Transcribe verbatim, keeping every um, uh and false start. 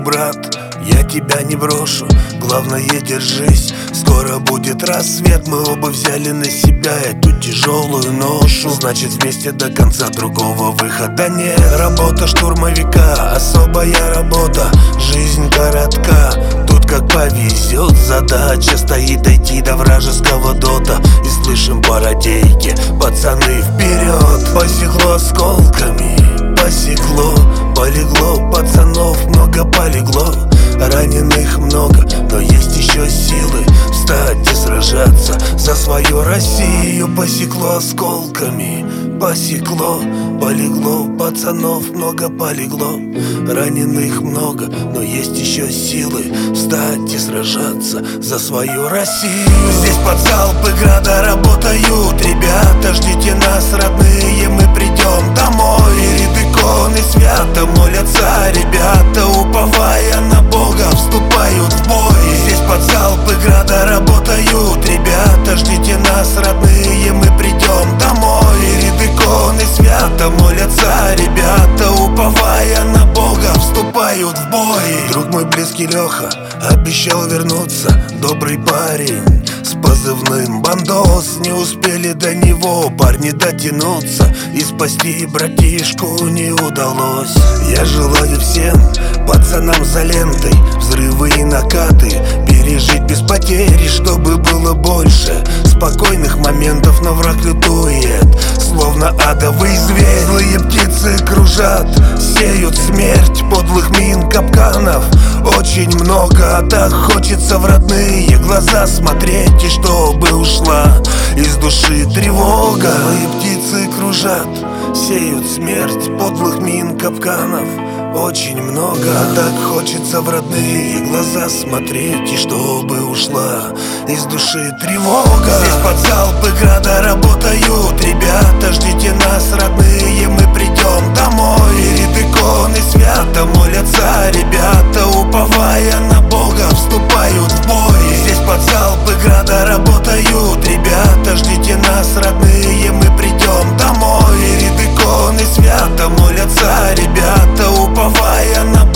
брат, я тебя не брошу, главное держись. Скоро будет рассвет, мы оба взяли на себя эту тяжелую ношу. Значит, вместе до конца, другого выхода нет. Работа штурмовика, особая работа, жизнь коротка, тут как повезет. Задача стоит дойти до вражеского дота. И слышим по радейке: пацаны, вперед! Посекло осколками, посекло, полегло пацанов, много полегло. Раненых много, но есть еще силы встать и сражаться за свою Россию. Посекло осколками, посекло, полегло пацанов, много полегло. Раненых много, но есть еще силы встать и сражаться за свою Россию. Здесь под залпы града работают ребята, ждите нас, родные, мы придем домой. И ряды иконы свято молятся ребята, уповая на Бога, вступают в бой. Здесь под залпы града работают ребята, ждите нас, родные, мы придем домой. И ряды иконы свято молятся ребята, уповая на Бога, вступают в бой. Друг мой близкий Леха обещал вернуться, добрый парень с позывным Бандос. Не успели до него парни дотянуться, и спасти братишку не удалось. Я желаю всем пацанам за лентой взрывы и накаты пережить без потери, чтобы было больше спокойных моментов. Но враг лютует, словно адовый зверь. Злые птицы кружат, сеют смерть, подлых мин, капканов очень много. А так хочется в родные глаза смотреть, и чтобы ушла из души тревога. Злые птицы кружат, сеют смерть, подлых мин, капканов очень много. А так хочется в родные глаза смотреть, и чтобы ушла из души тревога. Здесь под залпы града работают ребята, ждите нас, родные, мы придем домой. И ряды иконы свято молятся ребята, уповая на Бога, вступают в бой. Здесь под залпы града работают ребята, ждите нас, родные, мы придем домой. И ряды иконы свято молятся ребята, уповая на